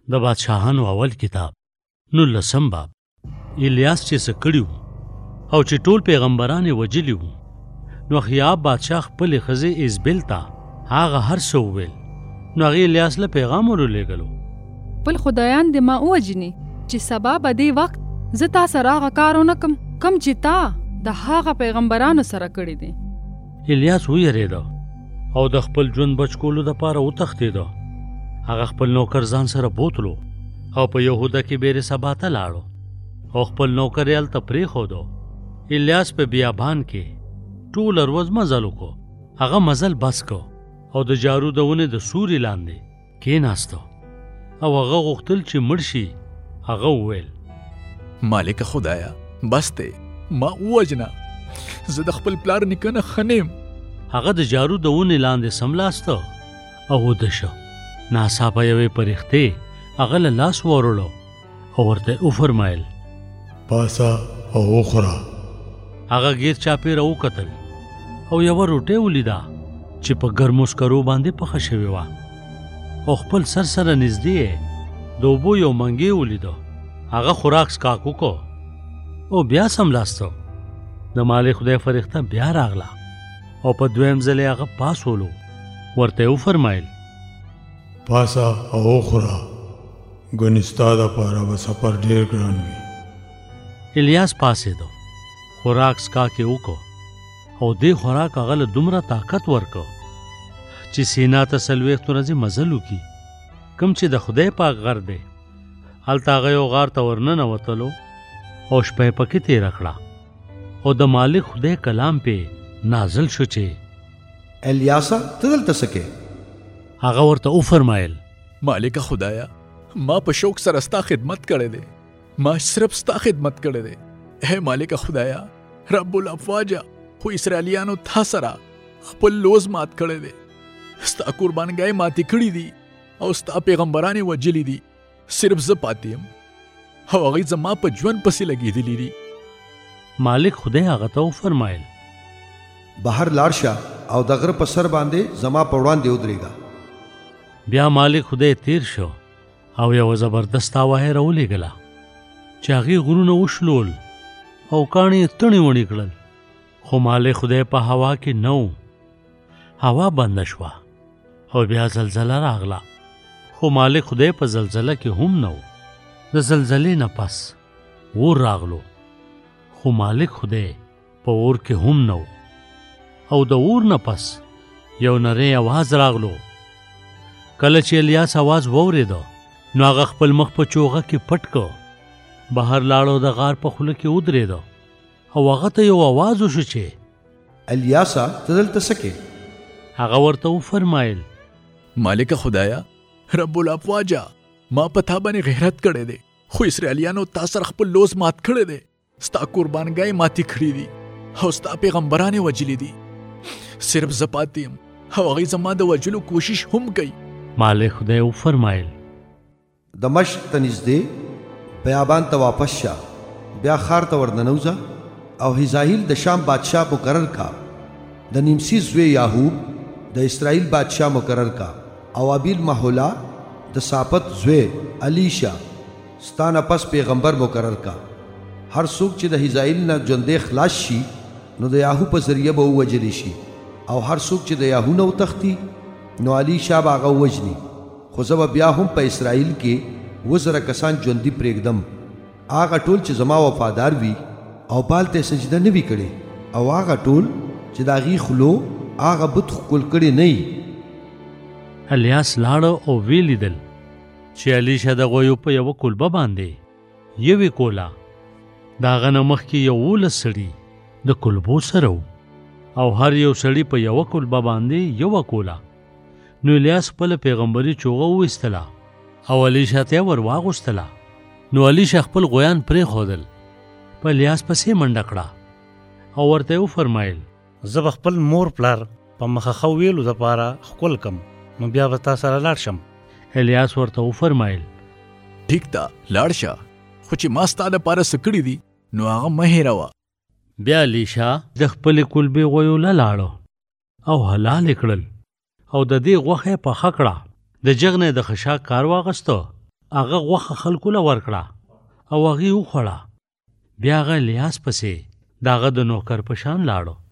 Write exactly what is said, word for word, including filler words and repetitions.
د بادشاهانو اول کتاب نولسم باب. الیاس چې څه کړي وو او چې ټول پیغمبران یې وجلي وو، نو اخیاب بادشاه خپلې ښځې ایزبل ته هغه هر څه وویل. نو هغې الیاس له پیغام ورولېږلو، بل خدایان دې ما ووجني چې سبا به دې وخت زه تا سره هغه کار ونه کم کم چې تا د هغه پیغمبرانو سره کړي دي. الیاس ویرېده او د خپل ژوند بچ کولو دپاره وتښتېده. هغه خپل نوکر ځان سره بوتلو او په یهوده کې بیرې سبا ته لاړو او خپل نوکر یې هلته پرېښودو. الیاس په بیابان کې ټوله ورځ مزل وکړو. هغه مزل بس کو او د جارو د ونې د سوري لاندې کېناسته او هغه غوښتل چې مړ شي. هغه وویل، مالک خدایا بس دی، ما ووجنه، زه د خپل پلار نیکه نه ښه نیم. هغه د جارو د ونې لاندې سملاسته او وده شه. ناڅاپه یوې پرښتې هغه له لاس وروړو او ورته وفرمایل، پاسه او وخوره. هغه غیر چاپېره وکتل او یوه روټۍ ولیده چې په ګرمو سکرو باندې پخه شوې وه او خپل سر سره نږدې د اوبو یو منګی ولیده. هغه خوراک څښاک وکړو او بیا سملاسته د مالک خدای فرښته بیا راغله او په دویم ځل یې هغه پاسولو. ورته یې وفرمایل، پاسه او وخوره، ګنې ستا دپاره به سفر ډېر ګران وي. الیاس پاسېدو، خوراک څښاک یې وکړو او دې خوراک هغه له دومره طاقت ورکړو چې سینا ته څلوېښت ورځې مزل وکړي. کوم چې د خدای پاک غر دی، هلته هغه یو غار ته ورننوتلو او شپه یې پکې تېره کړه او د مالک خدای کلام پې نازل شو چې الیاسا ته دلته څه کې؟ هغه ورته وفرمایل، مالک خدایا ما په شوق سره ستا خدمت کړی دی، ما صرف ستا خدمت کړی دی. اے مالک خدایا رب الافواجه، خو اسرائیلیانو تا سره خپل لوز مات کړی دی، ستا قربانګای ماتې کړي دي او ستا پیغمبران یې وجلي دي. صرف زه پاتې یم او هغوی زما په ژوند پسې لګېدلي دي. مالک خدای هغه ته وفرمایل، بهر لاړ شه او د غره په سر باندې زما په وړاندې ودرېږه. بیا مالک خدای تیر شو او یوه زبردست هوا یې راولېږله چې هغې غرونه وشلول او کاڼي یې تڼې وڼې کړل. خو مالک خدای په هوا کې نه و. هوا بنده شوه او بیا زلزله راغله. خو مالک خدای په زلزله کې هم نه و. د زلزلې نه پس اور راغلو، خو مالک خدای په اور کې هم نه و. او د اور نه پس یو نری اواز راغلو. کله چې الیاس اواز واورېده نو هغه خپل مخ په چوغه کې پټ کړ، بهر لاړو، د غار په خوله کې ودرېده او هغه ته یو اواز وشو چې الیاسا ته دلته څه کې؟ هغه ورته وفرمایل، مالک خدایا رب الافواجه ما په تا باندې غیرت کړی دی، خو اسرائیلیانو تا سره خپل لوز مات کړی دی، ستا قربانګای ماتې کړي دي او ستا پیغمبران یې وجلي دي. صرف زه پاتې یم او هغوی زما د وجلو کوشش هم کوي. مالک خدای وفرمایل، دمشق ته نږدې بیابان ته واپس شه، بیا ښار ته ورننوځه او حزایل د شام بادشاه مقرر کا، د نیمسی زوی یاهوب د اسرائیل بادشاه مقرر کا، او ابیل محولا د صافت زوی الیشا ستا نه پس پیغمبر مقرر کا. هر څوک چې د حزایل نه ژوندی خلاص شي نو د یاهو په ذریعه به ووجلی شي، او هر څوک چې د یاهو نه وتښتي نو الیشا به هغه ووجني. خو زه به بیا هم په اسرائیل کې اووه زره کسان ژوندي پرېږدم، هغه ټول چې زما وفادار وي او بال ته سجده نه وي کړې، او هغه ټول چې د هغې خولو هغه بت ښکل کړی نه وي. الیاس لاړه او ویې لیدل چې الیشا د غویو په یوه کلبه باندې یوې کوله، د هغه نه مخکې یولس سړي د کلبو سره و او هر یو سړي په یوه کلبه باندې یوه کوله. نو الیاس خپله پیغمبري چوغه وویستله او الیشا ته یې ور واغوستله. نو الیشا خپل غویان پرېښودل، په الیاس پسې منډه کړه او ورته یې وفرمایل، زه به خپل مور پلار په مخه ښه ویلو دپاره ښکل کم، نو بیا به تا سره لاړ شم. الیاس ورته وفرمایل، ټیک ده لاړ شه، خو چې ما ستا دپاره څه کړي دي نو هغه مه هېروه. بیا الیشا د خپلې کلبې غویو له لاړو او حلال یې کړل او د دې غوښه یې پخه کړه. د جغ نه د خشاک کار واغسته هغه غوښه خلکو له ورکړه او هغې وخوړه. بیا هغه الیاس پسې د هغه د نوکر په شان لاړو